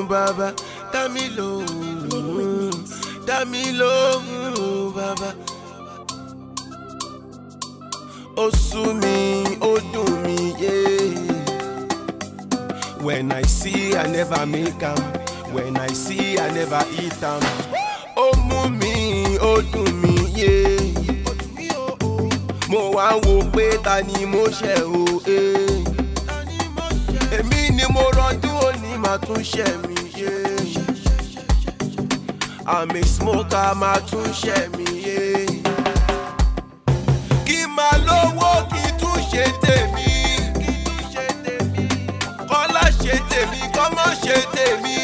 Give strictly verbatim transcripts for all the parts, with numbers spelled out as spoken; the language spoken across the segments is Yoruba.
baba, dá mi lóhùn, dá mi lóhùn, baba. Ó sú mi, ó dùn mí, yeah. When I see, I never make am. When I see, I never eat am. Ó mú mi, ó dùn mí, yeah. Mo wá wò pé ta ni mo ṣẹ̀ o, eh. Èmi ni mo rọjú òní máa tún ṣẹ̀ mi, yeah. I'm a smoker, máa tún ṣẹ̀ mi, yeah. Kí máa lówó kí tún ṣe tèmi, kí tún ṣe tèmi. Kọ́lá ṣe tèmi, kọ́mọ ṣe tèmi.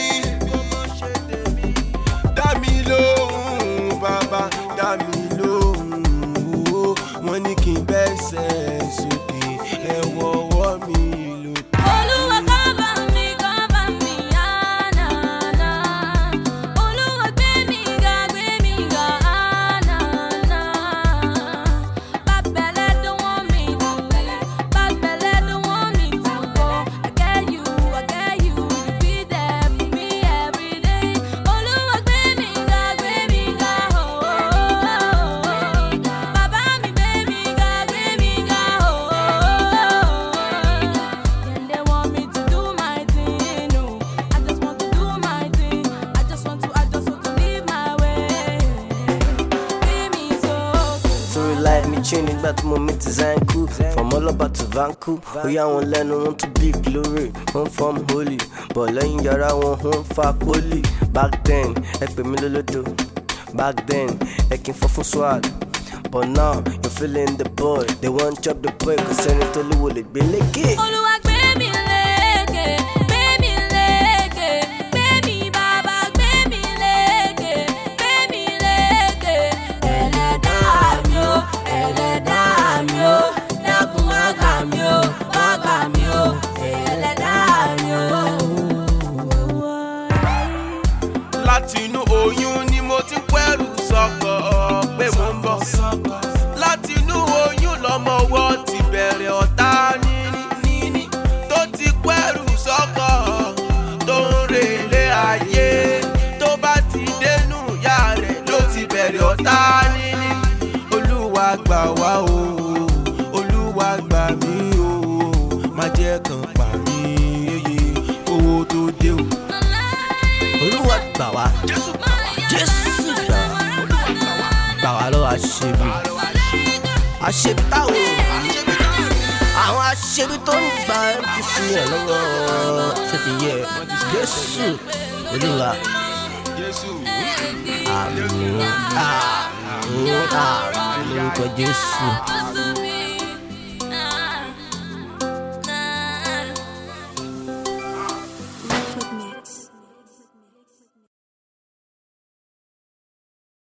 Dá mi lóhùn, bàbá, dá mi lóhùn. Wọ́n ní kí n bẹ́sẹ̀ sókè, ẹ wọ́wọ́ mi lókè. Olúwa cover me, cover me, ah, na, na. Olúwa gbé mi ga, gbé mi ga, ah, na, na. Bad belle don't want me to leave. Bad belle don't want me to go. I get you, I get you, you be there for me every day. Olúwa gbé mi ga, gbé mi ga, oh, oh, oh. Baba mi gbé mi ga, gbé mi ga, oh, oh, oh. Then they want me to do my thing, no. I just want to do my thing. I just want to, I just want to live my way. Give me so good. Sorry life me chain nígbà tí mo meet Zanku. From Ọlọ́ba to Vanku. Ó yá wọn lẹ́nu wọn tún big glory. Wọ́n form holy. But lẹ́yìn yàrá wọn wọ́n fa poli. Back then, ẹ pè mí lólódò. Back then, ẹ kì í fọ́ fún swag. But now, you're feeling the boy. They want chop the boy, cause ẹni tó lówó lè gbé lékè. Olúwa gbé mi lékè, gbé mi lékè, gbé mi bàbá, gbé mi lékè, gbé mi lékè. Ẹlẹ́dàá mi o, ẹlẹ́dàá mi o, dákun wá gbà mí o, wá gbà mí o, ẹlẹ́dàá mi o. Láti inú oyún ni mo ti pẹ́rù sọ́kọ̀ pé mo ń bọ̀. Láti inú oyún lọmọ wọ́ ti bẹ̀rẹ̀ ọ̀tá níní níní tó ti pẹ́rù sọ́kọ̀ tó ń relé ayé tó bá ti dénú ìyá rẹ̀ ló ti bẹ̀rẹ̀ ọ̀tá níní. Olúwa gbà wá o, Olúwa gbà mí o, má jẹ́ kàn pa mí yeye owó tó dé o. Olúwa gbà wá. Jésù gbà wá. Jésù gbà wá. Gbà wá lọ́wọ́ aṣebi. Aṣebi táwọn àwọn aṣebi tó ń gba M T C ẹ̀ lọ́wọ́ ṣe ti yẹ. Jésù Olúwa. Jésù. Àmín. Àmín. Àmín lórúkọ Jésù.